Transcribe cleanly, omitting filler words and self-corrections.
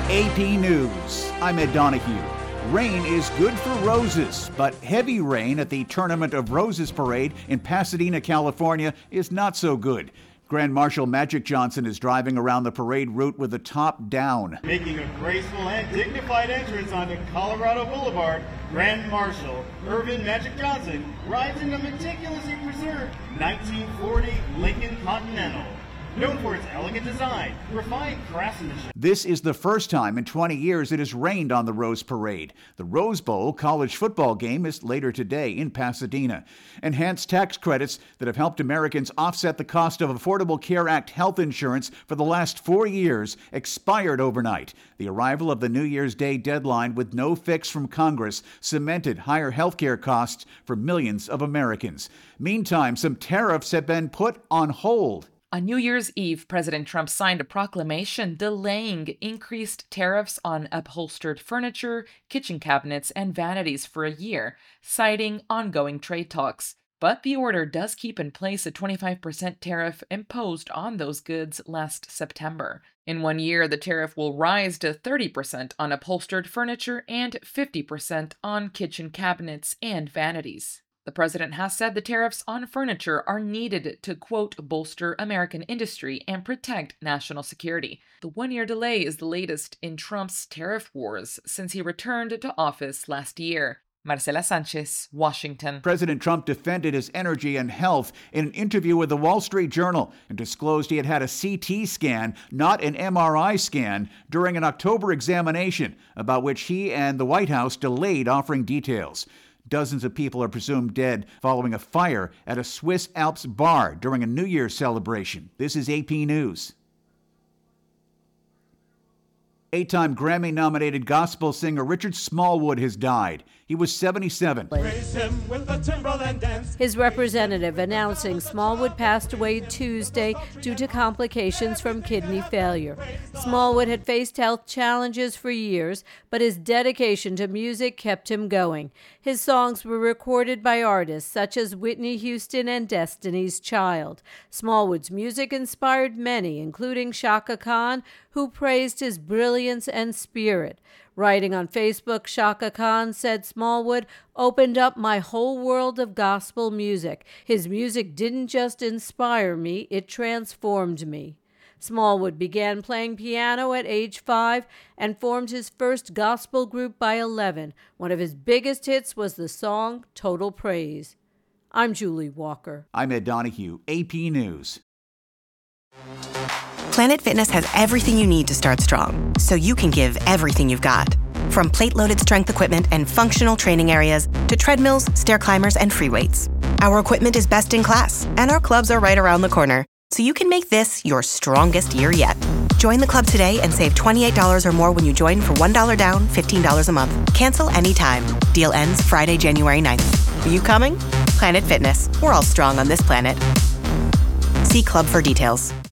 AP News. I'm Ed Donahue. Rain is good for roses, but heavy rain at the Tournament of Roses parade in Pasadena, California is not so good. Grand Marshal Magic Johnson is driving around the parade route with the top down. Making a graceful and dignified entrance onto Colorado Boulevard, Grand Marshal Irvin Magic Johnson rides in a meticulously preserved 1940 Lincoln Continental. Known for its elegant design, refined craftsmanship. This is the first time in 20 years it has rained on the Rose Parade. The Rose Bowl college football game is later today in Pasadena. Enhanced tax credits that have helped Americans offset the cost of Affordable Care Act health insurance for the last 4 years expired overnight. The arrival of the New Year's Day deadline with no fix from Congress cemented higher health care costs for millions of Americans. Meantime, some tariffs have been put on hold. On New Year's Eve, President Trump signed a proclamation delaying increased tariffs on upholstered furniture, kitchen cabinets, and vanities for a year, citing ongoing trade talks. But the order does keep in place a 25% tariff imposed on those goods last September. In 1 year, the tariff will rise to 30% on upholstered furniture and 50% on kitchen cabinets and vanities. The president has said the tariffs on furniture are needed to, quote, bolster American industry and protect national security. The 1-year delay is the latest in Trump's tariff wars since he returned to office last year. Marcela Sanchez, Washington. President Trump defended his energy and health in an interview with the Wall Street Journal and disclosed he had had a CT scan, not an MRI scan, during an October examination, about which he and the White House delayed offering details. Dozens of people are presumed dead following a fire at a Swiss Alps bar during a New Year's celebration. This is AP News. 8-time Grammy-nominated gospel singer Richard Smallwood has died. He was 77. Praise him with the Timberland dance. His representative announcing Smallwood passed away Tuesday due to complications from kidney failure. Smallwood had faced health challenges for years, but his dedication to music kept him going. His songs were recorded by artists such as Whitney Houston and Destiny's Child. Smallwood's music inspired many, including Chaka Khan, who praised his brilliance and spirit. Writing on Facebook, Chaka Khan said Smallwood opened up my whole world of gospel music. His music didn't just inspire me, it transformed me. Smallwood began playing piano at age 5 and formed his first gospel group by 11. One of his biggest hits was the song Total Praise. I'm Julie Walker. I'm Ed Donahue, AP News. Planet Fitness has everything you need to start strong, so you can give everything you've got. From plate-loaded strength equipment and functional training areas to treadmills, stair climbers, and free weights. Our equipment is best in class, and our clubs are right around the corner, so you can make this your strongest year yet. Join the club today and save $28 or more when you join for $1 down, $15 a month. Cancel anytime. Deal ends Friday, January 9th. Are you coming? Planet Fitness. We're all strong on this planet. See club for details.